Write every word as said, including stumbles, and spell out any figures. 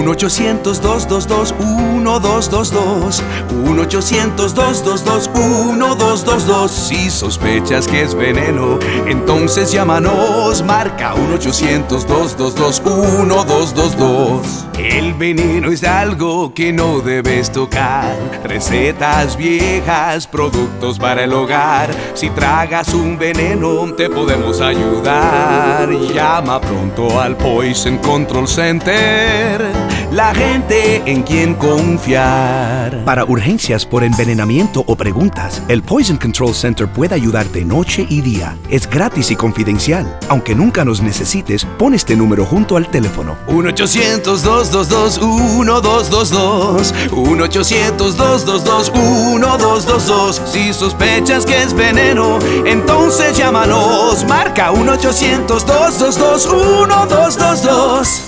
uno ochocientos, dos dos dos, uno dos dos dos. uno ochocientos, dos dos dos, uno dos dos dos. Si sospechas que es veneno, entonces llámanos. Marca uno ochocientos, dos dos dos, uno dos dos dos. El veneno es algo que no debes tocar. Recetas viejas, productos para el hogar. Si tragas un veneno, te podemos ayudar. Llama pronto al Poison Control Center, la gente en quien confiar. Para urgencias por envenenamiento o preguntas, el Poison Control Center puede ayudarte noche y día. Es gratis y confidencial. Aunque nunca nos necesites, pon este número junto al teléfono. uno ochocientos, dos dos dos, uno dos dos dos. uno ochocientos, dos dos dos, uno dos dos dos. Si sospechas que es veneno, entonces llámanos. Marca uno ochocientos, dos dos dos, uno dos dos dos.